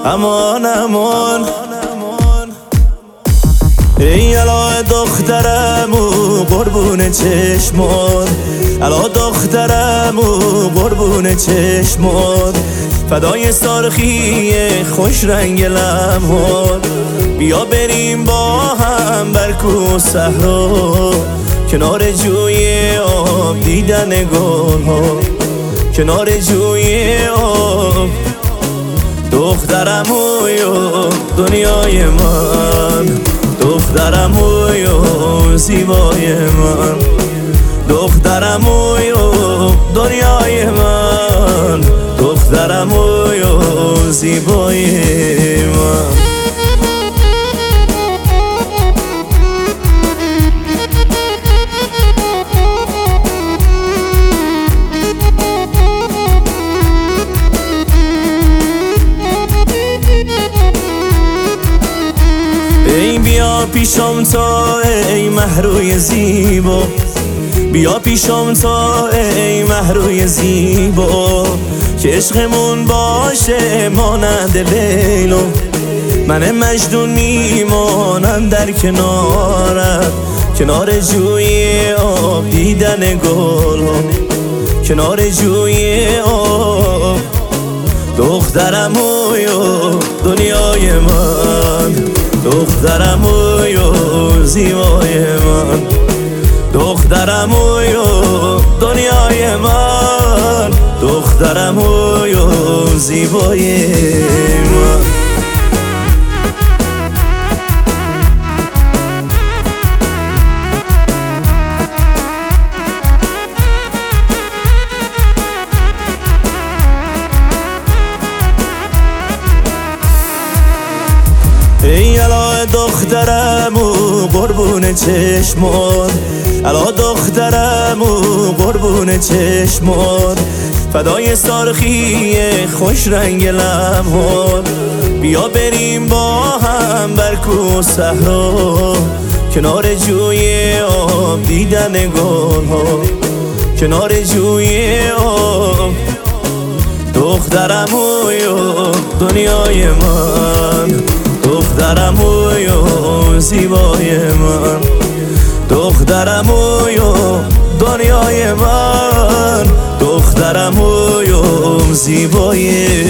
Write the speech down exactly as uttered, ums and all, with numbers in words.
امان امان ای الا دخترم و قربون چشمات، الا دخترم و قربون چشمات، فدای سرخی خوش رنگ لبات. بیا بریم با هم بر کوه و صحرا، کنار جوی آب دیدن گل ها، کنار جوی آب. دخترم اویو دنیای من، دخترم اویو زیبای من، دخترم اویو دنیای من، دخترم اویو زیبای من. ای بیا پیشم تا ای مهروی زیبا، بیا پیشم تا ای مهروی زیبا، که عشقمون باشه مانند لیلو. من مجنون میمانم در کنارت، کنار جوی آب دیدن گل ها، کنار جوی آب. دخترم اویو دنیای من، دخترم اویو زیبای من، دخترم اویو دنیای من، دخترم اویو زیبای من. ای الا دخترم و قربون چشمات، الا دخترم و قربون چشمات، فدای سرخی خوش رنگ لبات. بیا بریم با هم بر کوه و صحرا، کنار جوی آب دیدن گل ها، کنار جوی آب. دخترم اویو دنیای من، دخترم اویو زیبای من، دخترم اویو دنیای من، دخترم اویو زیبای